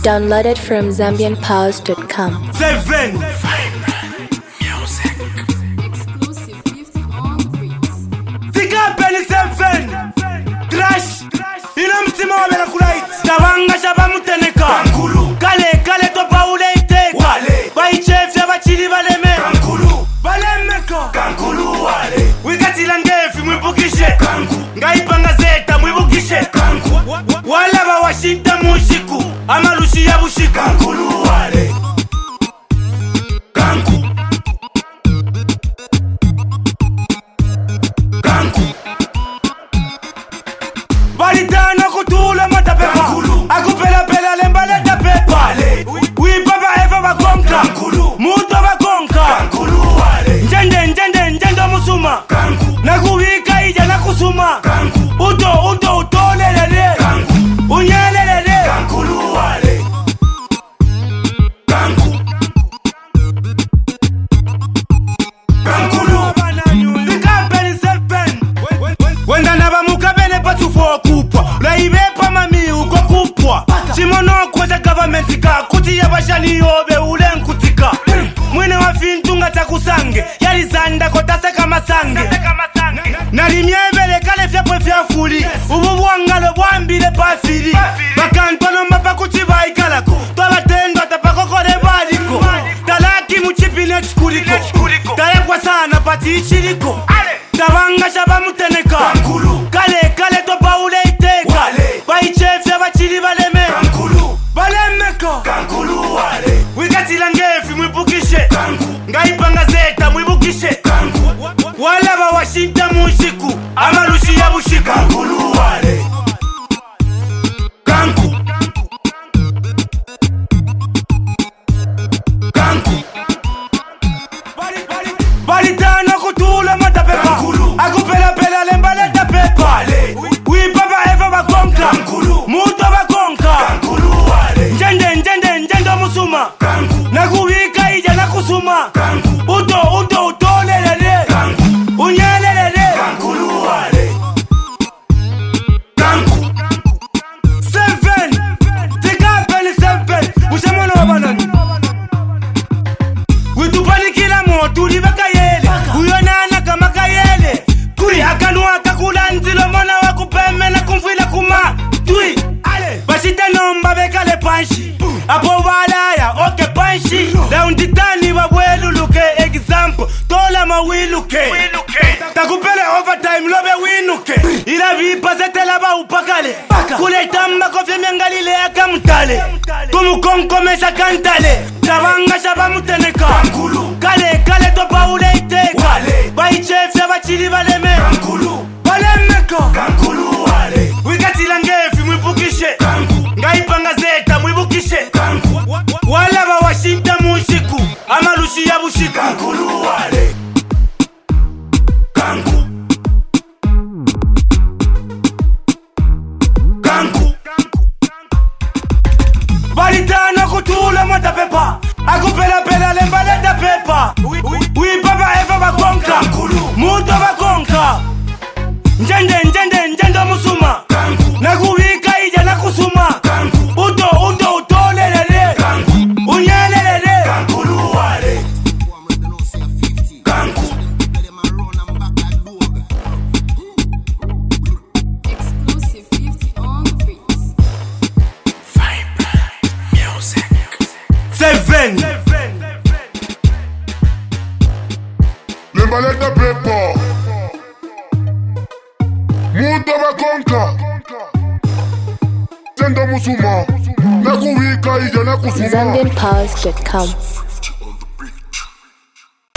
Downloaded from ZambianPows.com. 7 Exclusive 50 on beats. Tikapeli 7 Crash ina mtima wa bela kulait Tabanga shaba muteneka Kankulu Kale topa ule iteka Wale Baichef ya bachili baleme Kankulu Balemeko Kankulu wale Wikatila ngefi mwibukishe Kanku Ngaipanga zeta mwibukishe Kanku Wala ba washinta mushiku Amalushi ya bushika Kankulu wale Kanku Balitana kutula matapepa Akupela lembale tapepa Wipapa eva bakonka Muto bakonka Njende musuma Nakuwika ija nakusuma Uto utolelele Unyelelele Wenda naba mukabele patufo kupwa Laibepa mami uko kupwa Chimono kweza government ka Kuti ya bashani yobe ule nkutika Mwine wa fintunga takusange Yali zanda kotase kama sange Nalimyebele kale fyapwe fyafuli Ubu wangalo wambile pafili Bakantono mapa kuchiba ikalako Tola tendo tapakokore baliko Talaki muchipine chukuliko Talekwa sana pati ichiliko Tabanga shaba muteneka Kale topa ule iteka Baichef ya bachili baleme Balemeko Wikatila ngefi mwibukishe Ngaipanga zeta mwibukishe Wala ba washinta mushiku Amalushi ya bushika Balitana kutula matapepa Akupela lembale tapepa Wipapa eva bakonka Muto bakonka Njende musuma Nakuwika ija nakusuma Uto utolelele Unyelelele 7 Tikapeli 7 Ushemono wabanani Witupanikila motu libaka yele Uyonana kama kayele Kui hakanua kakula nzilo mona wakupeme na kumfila kuma Tui Bashite nomba bekale panshi Apo walaya oke panshi Launditani wawelu luke Example Tola mawiluke Takupele overtime lobe winuke Ila vipa zete laba upakale Kule tamba kofye miangalile ya kamtale Kumukonkomesha kantale Tabanga shaba muteneka Kale topa ule iteka Baichef ya bachili baleme Balemeko Wikatila ngefi mwibukishe Ngaipanga zeta mwibukishe Wala ba washinta mushiku Amalushi ya bushika Balitana kutula matapepa Akupela lembale tapepa Wipapa eva bakonka Muto bakonka Njende musuma Nakuwika ija nakusuma Uto utolelele Unyelelele Exclusive 50 on beats. 7 Lembale tapepa Muto bakonka Njende musuma Nakuwika ija nakusuma ZambianPows.com.